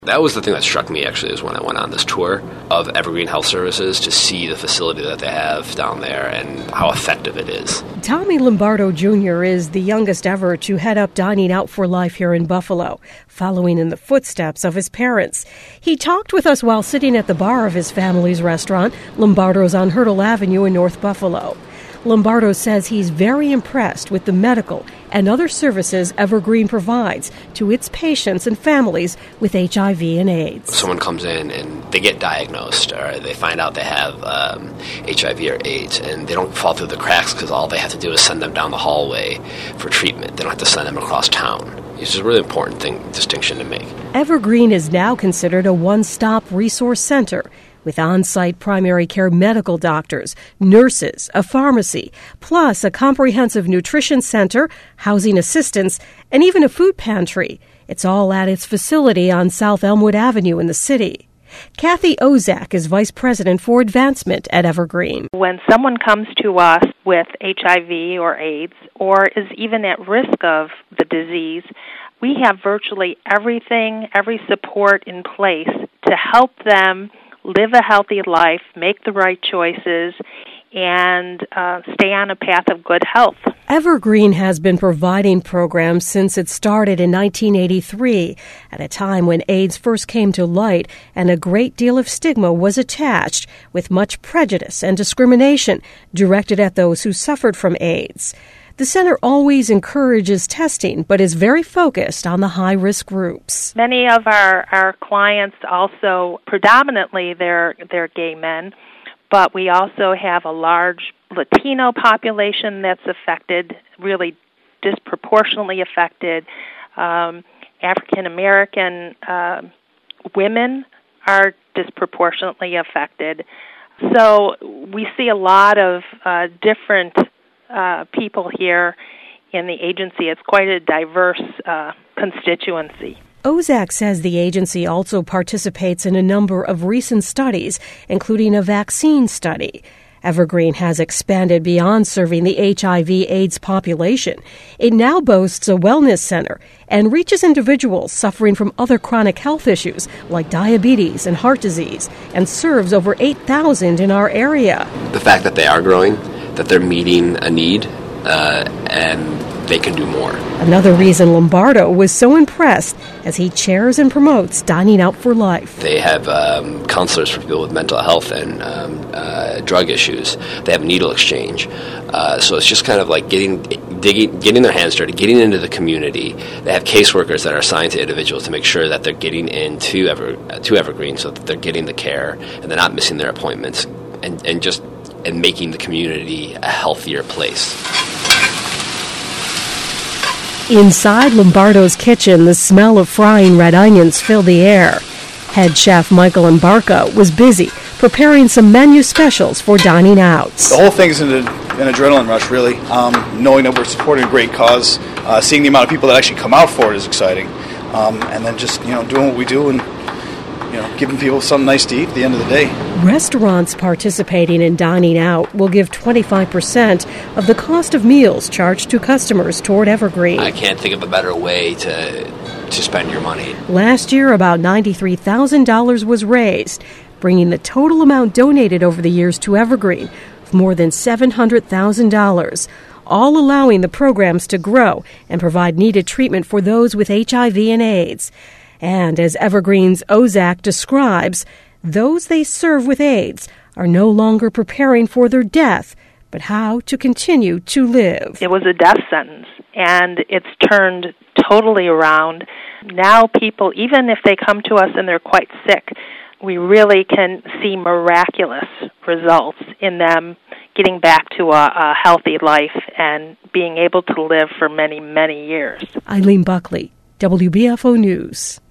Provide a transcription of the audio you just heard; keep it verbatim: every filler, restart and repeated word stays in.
That was the thing that struck me, actually, is when I went on this tour of Evergreen Health Services to see the facility that they have down there and how effective it is. Tommy Lombardo Junior is the youngest ever to head up Dining Out for Life here in Buffalo, following in the footsteps of his parents. He talked with us while sitting at the bar of his family's restaurant, Lombardo's on Hurdle Avenue in North Buffalo. Lombardo says he's very impressed with the medical and other services Evergreen provides to its patients and families with H I V and AIDS. Someone comes in and they get diagnosed, or they find out they have um, H I V or AIDS, and they don't fall through the cracks because all they have to do is send them down the hallway for treatment. They don't have to send them across town. It's a really important thing, distinction to make. Evergreen is now considered a one-stop resource center, with on-site primary care medical doctors, nurses, a pharmacy, plus a comprehensive nutrition center, housing assistance, and even a food pantry. It's all at its facility on South Elmwood Avenue in the city. Kathy Ozak is Vice President for Advancement at Evergreen. When someone comes to us with H I V or AIDS, or is even at risk of the disease, we have virtually everything, every support in place to help them live a healthy life, make the right choices, and uh, stay on a path of good health. Evergreen has been providing programs since it started in nineteen eighty-three, at a time when AIDS first came to light and a great deal of stigma was attached, with much prejudice and discrimination directed at those who suffered from AIDS. The center always encourages testing, but is very focused on the high-risk groups. Many of our, our clients also, predominantly they're, they're gay men, but we also have a large Latino population that's affected, really disproportionately affected. Um, African American uh, women are disproportionately affected. So we see a lot of uh, different uh, people here in the agency. It's quite a diverse uh, constituency. Ozak says the agency also participates in a number of recent studies, including a vaccine study. Evergreen has expanded beyond serving the H I V AIDS population. It now boasts a wellness center and reaches individuals suffering from other chronic health issues like diabetes and heart disease, and serves over eight thousand in our area. The fact that they are growing, that they're meeting a need, uh, and they can do more. Another reason Lombardo was so impressed as he chairs and promotes Dining Out for Life. They have um, counselors for people with mental health and um, uh, drug issues. They have needle exchange. Uh, so it's just kind of like getting digging, getting their hands dirty, getting into the community. They have caseworkers that are assigned to individuals to make sure that they're getting into Ever, uh, to Evergreen so that they're getting the care and they're not missing their appointments, and, and just and making the community a healthier place. Inside Lombardo's kitchen, the smell of frying red onions filled the air. Head chef Michael Embarca was busy preparing some menu specials for dining out. The whole thing's an, an adrenaline rush, really. Um, knowing that we're supporting a great cause, uh, seeing the amount of people that actually come out for it is exciting. Um, and then just, you know, doing what we do and, you know, giving people something nice to eat at the end of the day. Restaurants participating in Dining Out will give twenty-five percent of the cost of meals charged to customers toward Evergreen. I can't think of a better way to to spend your money. Last year, about ninety-three thousand dollars was raised, bringing the total amount donated over the years to Evergreen of more than seven hundred thousand dollars, all allowing the programs to grow and provide needed treatment for those with H I V and AIDS. And as Evergreen's Ozak describes, those they serve with AIDS are no longer preparing for their death, but how to continue to live. It was a death sentence, and it's turned totally around. Now people, even if they come to us and they're quite sick, we really can see miraculous results in them getting back to a, a healthy life and being able to live for many, many years. Eileen Buckley, W B F O News.